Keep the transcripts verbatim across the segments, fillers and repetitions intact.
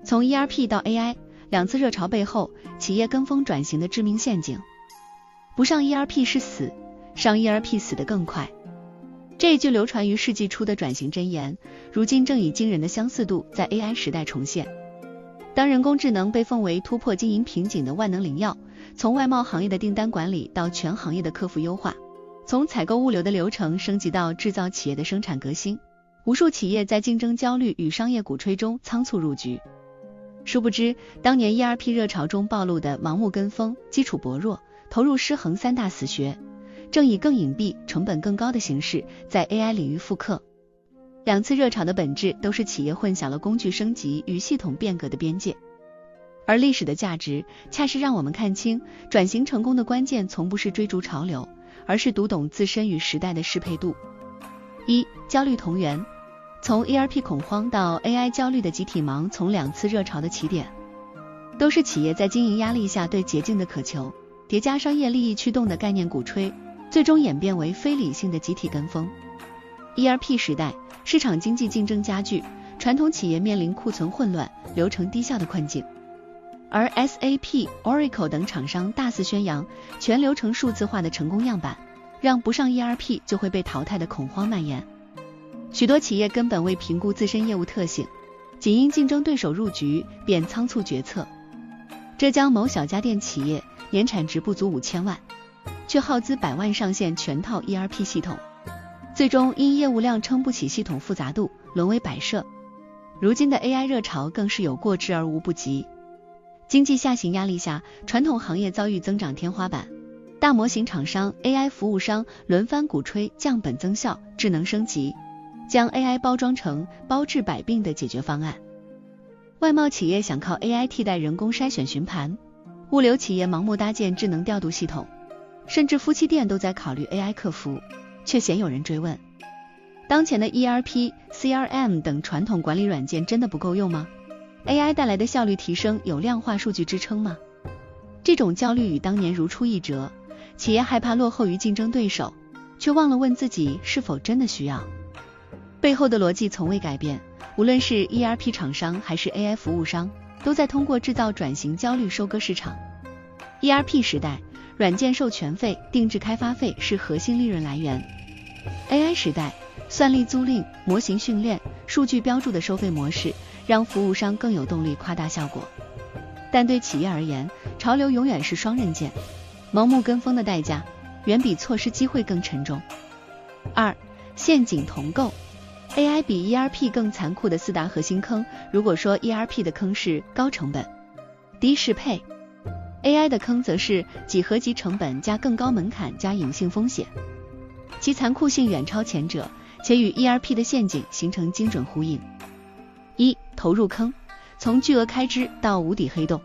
从 E R P 到 A I， 两次热潮背后，企业跟风转型的致命陷阱。不上 E R P 是死，上 E R P 死得更快。这一句流传于世纪初的转型箴言，如今正以惊人的相似度在 A I 时代重现。当人工智能被奉为突破经营瓶颈的万能灵药，从外贸行业的订单管理到全行业的客服优化，从采购物流的流程升级到制造企业的生产革新，无数企业在竞争焦虑与商业鼓吹中仓促入局。殊不知，当年 E R P 热潮中暴露的盲目跟风、基础薄弱、投入失衡三大死穴，正以更隐蔽、成本更高的形式在 A I 领域复刻。两次热潮的本质都是企业混淆了工具升级与系统变革的边界，而历史的价值恰是让我们看清，转型成功的关键从不是追逐潮流，而是读懂自身与时代的适配度。一、焦虑同源。从 E R P 恐慌到 A I 焦虑的集体盲，从两次热潮的起点，都是企业在经营压力下对捷径的渴求，叠加商业利益驱动的概念鼓吹，最终演变为非理性的集体跟风。E R P 时代，市场经济竞争加剧，传统企业面临库存混乱、流程低效的困境，而 S A P、Oracle 等厂商大肆宣扬全流程数字化的成功样板，让不上 E R P 就会被淘汰的恐慌蔓延。许多企业根本未评估自身业务特性，仅因竞争对手入局便仓促决策。浙江某小家电企业年产值不足五千万，却耗资百万上线全套 E R P 系统，最终因业务量撑不起系统复杂度，沦为摆设。如今的 A I 热潮更是有过之而无不及。经济下行压力下，传统行业遭遇增长天花板，大模型厂商、A I 服务商轮番鼓吹降本增效、智能升级，将 A I 包装成包治百病的解决方案。外贸企业想靠 A I 替代人工筛选询盘，物流企业盲目搭建智能调度系统，甚至夫妻店都在考虑 A I 客服，却鲜有人追问，当前的 E R P、C R M 等传统管理软件真的不够用吗？ A I 带来的效率提升有量化数据支撑吗？这种焦虑与当年如出一辙，企业害怕落后于竞争对手，却忘了问自己是否真的需要。背后的逻辑从未改变，无论是 E R P 厂商还是 A I 服务商，都在通过制造转型焦虑收割市场。E R P 时代，软件授权费、定制开发费是核心利润来源。A I 时代，算力租赁、模型训练、数据标注的收费模式，让服务商更有动力夸大效果。但对企业而言，潮流永远是双刃剑，盲目跟风的代价远比错失机会更沉重。二、陷阱同构。A I 比 E R P 更残酷的四大核心坑。如果说 E R P 的坑是高成本、低适配， A I 的坑则是几何级成本加更高门槛加隐性风险，其残酷性远超前者，且与 E R P 的陷阱形成精准呼应。一、投入坑。从巨额开支到无底黑洞，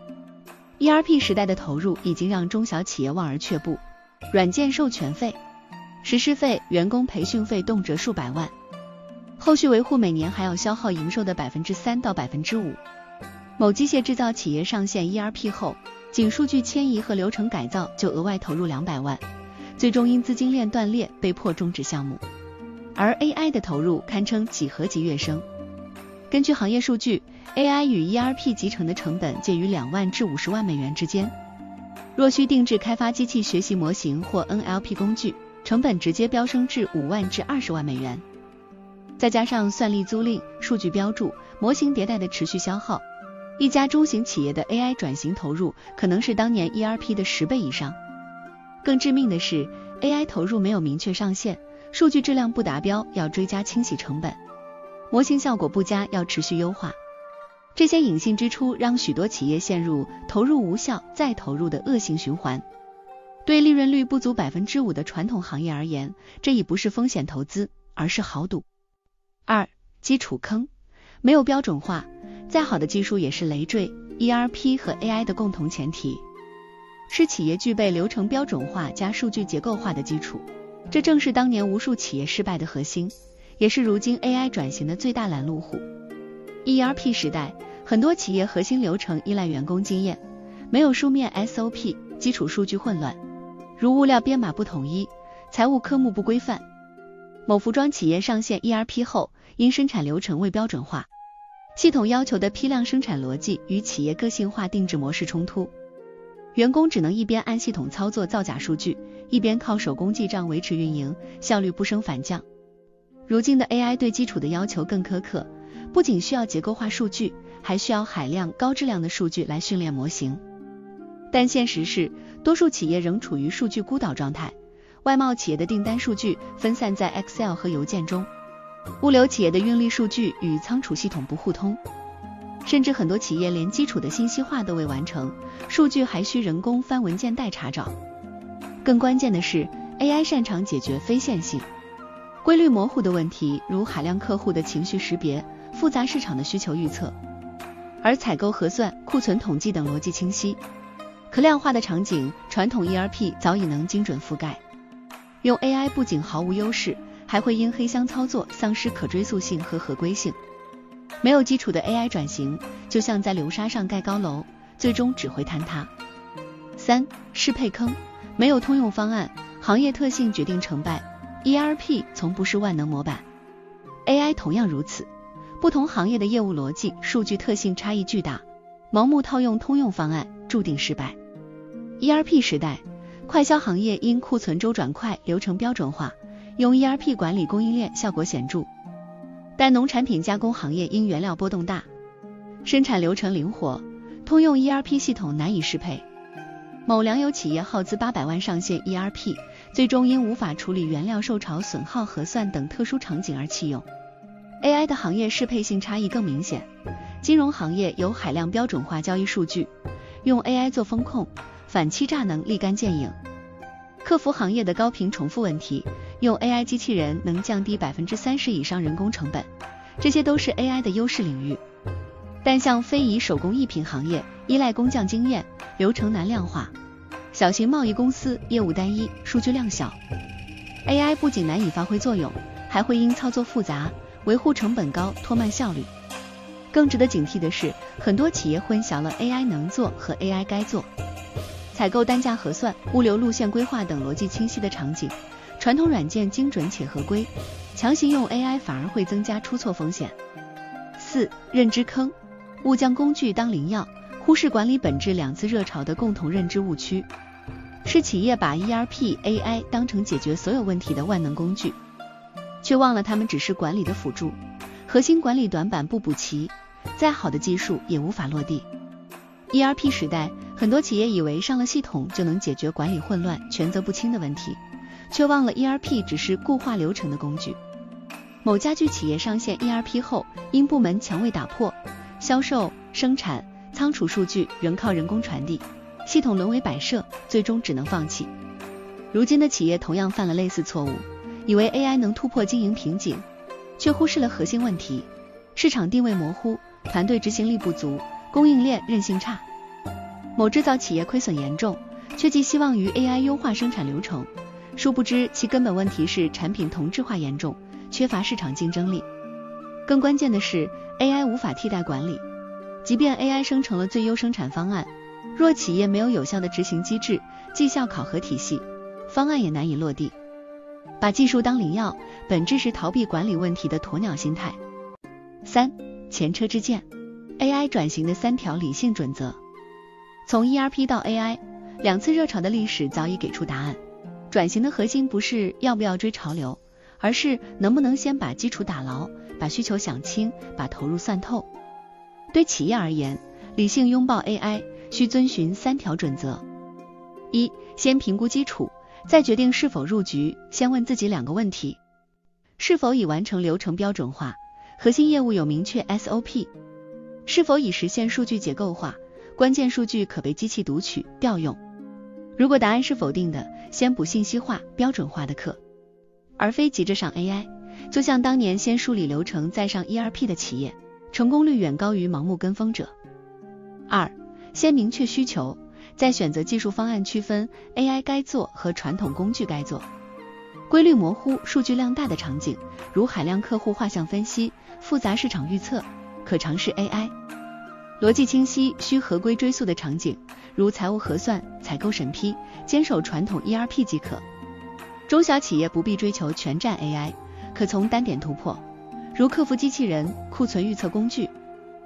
E R P 时代的投入已经让中小企业望而却步。软件授权费、实施费、员工培训费动辄数百万，后续维护每年还要消耗营收的 百分之三 到 百分之五。 某机械制造企业上线 E R P 后，仅数据迁移和流程改造就额外投入两百万，最终因资金链断裂被迫终止项目。而 A I 的投入堪称几何级跃升。根据行业数据， A I 与 E R P 集成的成本介于两万至五十万美元之间。若需定制开发机器学习模型或 N L P 工具，成本直接飙升至五万至二十万美元。再加上算力租赁、数据标注、模型迭代的持续消耗，一家中型企业的 A I 转型投入可能是当年 E R P 的十倍以上。更致命的是， A I 投入没有明确上限，数据质量不达标要追加清洗成本，模型效果不佳要持续优化。这些隐性支出让许多企业陷入投入无效再投入的恶性循环。对利润率不足 百分之五 的传统行业而言，这已不是风险投资，而是豪赌。二、基础坑。没有标准化，再好的技术也是累赘。 E R P 和 A I 的共同前提是企业具备流程标准化加数据结构化的基础，这正是当年无数企业失败的核心，也是如今 A I 转型的最大拦路虎。 E R P 时代，很多企业核心流程依赖员工经验，没有书面 S O P， 基础数据混乱，如物料编码不统一，财务科目不规范。某服装企业上线 E R P 后，因生产流程未标准化， 系统要求的批量生产逻辑与企业个性化定制模式冲突，员工只能一边按系统操作造假数据，一边靠手工记账维持运营，效率不升反降。如今的 A I 对基础的要求更苛刻，不仅需要结构化数据，还需要海量高质量的数据来训练模型。但现实是，多数企业仍处于数据孤岛状态，外贸企业的订单数据分散在 Excel 和邮件中，物流企业的运力数据与仓储系统不互通，甚至很多企业连基础的信息化都未完成，数据还需人工翻文件袋查找。更关键的是 A I 擅长解决非线性、规律模糊的问题，如海量客户的情绪识别、复杂市场的需求预测，而采购核算、库存统计等逻辑清晰、可量化的场景，传统 E R P 早已能精准覆盖。用 A I 不仅毫无优势，还会因黑箱操作丧失可追溯性和合规性。没有基础的 A I 转型，就像在流沙上盖高楼，最终只会坍塌。三、适配坑，没有通用方案，行业特性决定成败。E R P 从不是万能模板 ，A I 同样如此。不同行业的业务逻辑、数据特性差异巨大，盲目套用通用方案注定失败。E R P 时代，快销行业因库存周转快、流程标准化，用 E R P 管理供应链效果显著。但农产品加工行业因原料波动大，生产流程灵活，通用 E R P 系统难以适配。某粮油企业耗资八百万上线 E R P， 最终因无法处理原料受潮、损耗核算等特殊场景而弃用。A I 的行业适配性差异更明显，金融行业有海量标准化交易数据，用 A I 做风控、反欺诈能立竿见影。客服行业的高频重复问题，用 A I 机器人能降低 百分之三十 以上人工成本，这些都是 A I 的优势领域。但像非遗手工艺品行业，依赖工匠经验，流程难量化；小型贸易公司业务单一，数据量小。A I 不仅难以发挥作用，还会因操作复杂、维护成本高拖慢效率。更值得警惕的是，很多企业混淆了 A I 能做和 A I 该做。采购单价核算、物流路线规划等逻辑清晰的场景，传统软件精准且合规，强行用 A I 反而会增加出错风险。四、认知坑，误将工具当灵药，忽视管理本质两次热潮的共同认知误区，是企业把 E R P、A I 当成解决所有问题的万能工具，却忘了它们只是管理的辅助，核心管理短板不补齐，再好的技术也无法落地。E R P 时代，很多企业以为上了系统就能解决管理混乱、权责不清的问题，却忘了 E R P 只是固化流程的工具。某家具企业上线 E R P 后，因部门墙未打破，销售、生产、仓储数据仍靠人工传递，系统沦为摆设，最终只能放弃。如今的企业同样犯了类似错误，以为 A I 能突破经营瓶颈，却忽视了核心问题：市场定位模糊，团队执行力不足，供应链韧性差。某制造企业亏损严重，却寄希望于 A I 优化生产流程，殊不知其根本问题是产品同质化严重，缺乏市场竞争力。更关键的是 A I 无法替代管理，即便 A I 生成了最优生产方案，若企业没有有效的执行机制、绩效考核体系，方案也难以落地。把技术当灵药，本质是逃避管理问题的鸵鸟心态。三、前车之鉴， A I 转型的三条理性准则。从 E R P 到 A I， 两次热潮的历史早已给出答案。转型的核心不是要不要追潮流，而是能不能先把基础打牢，把需求想清，把投入算透。对企业而言，理性拥抱 A I 需遵循三条准则。一、先评估基础，再决定是否入局。先问自己两个问题：是否已完成流程标准化，核心业务有明确 S O P？ 是否已实现数据结构化，关键数据可被机器读取、调用？如果答案是否定的，先补信息化、标准化的课，而非急着上 A I。就像当年先梳理流程再上 E R P 的企业，成功率远高于盲目跟风者。二、先明确需求，再选择技术方案，区分 A I 该做和传统工具该做。规律模糊、数据量大的场景，如海量客户画像分析、复杂市场预测，可尝试 A I。逻辑清晰、需合规追溯的场景，如财务核算、采购审批，坚守传统 E R P 即可。中小企业不必追求全站 A I， 可从单点突破，如客服机器人、库存预测工具。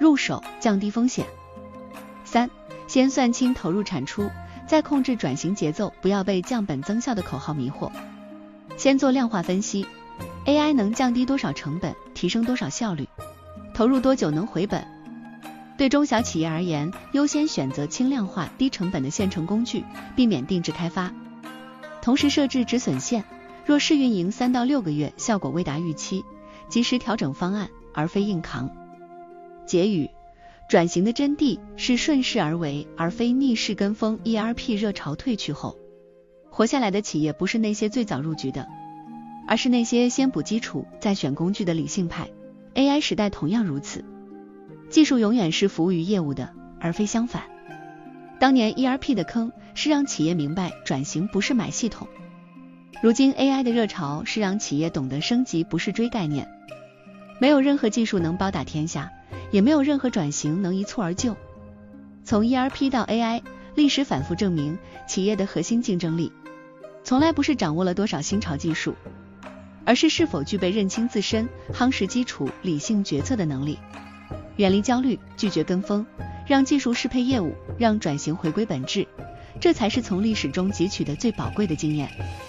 入手，降低风险。三、先算清投入产出，再控制转型节奏，不要被降本增效的口号迷惑。先做量化分析 ，A I 能降低多少成本，提升多少效率，投入多久能回本？对中小企业而言，优先选择轻量化、低成本的现成工具，避免定制开发。同时设置止损线，若试运营三到六个月，效果未达预期，及时调整方案，而非硬扛。结语：转型的真谛是顺势而为，而非逆势跟风。E R P 热潮退去后，活下来的企业不是那些最早入局的，而是那些先补基础再选工具的理性派。A I 时代同样如此，技术永远是服务于业务的，而非相反。当年 E R P 的坑是让企业明白转型不是买系统，如今 A I 的热潮是让企业懂得升级不是追概念。没有任何技术能包打天下，也没有任何转型能一蹴而就。从 E R P 到 A I， 历史反复证明，企业的核心竞争力从来不是掌握了多少新潮技术，而是是否具备认清自身、夯实基础、理性决策的能力。远离焦虑，拒绝跟风，让技术适配业务，让转型回归本质，这才是从历史中汲取的最宝贵的经验。